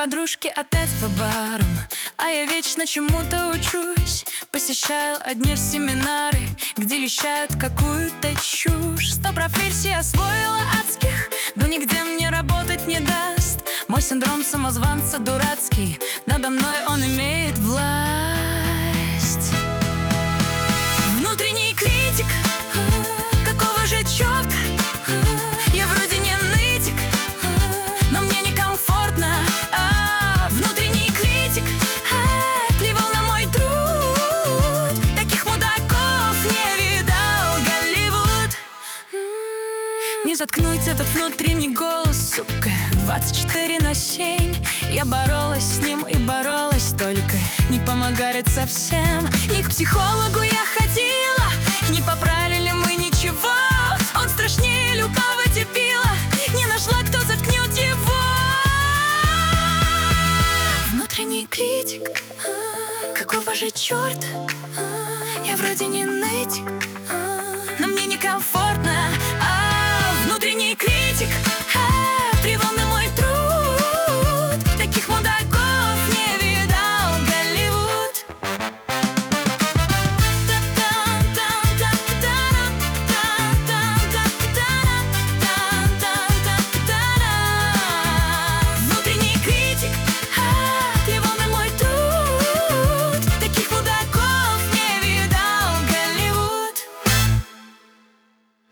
подружки опять по барам, а я вечно чему-то учусь. Посещаю одни семинары, где вещают какую-то чушь. 100 профессий освоила адских, но нигде мне работать не даст. Мой синдром самозванца дурацкий, надо мной он имеет власть. Внутренний критик, какого же черта? Я вроде не нытик, но мне некомфортно. Внутренний критик плевал на мой труд. Таких мудаков не видал Голливуд. Не заткнуть этот внутренний голос, сука, 24/7. Я боролась с ним и боролась, только не помогает совсем. И к психологу я ходила, не поправили мы ничего. Он страшнее любого дебила, не нашла, кто заткнет его. Внутренний критик, какого же черта? Я вроде не нытик, но мне некомфортно.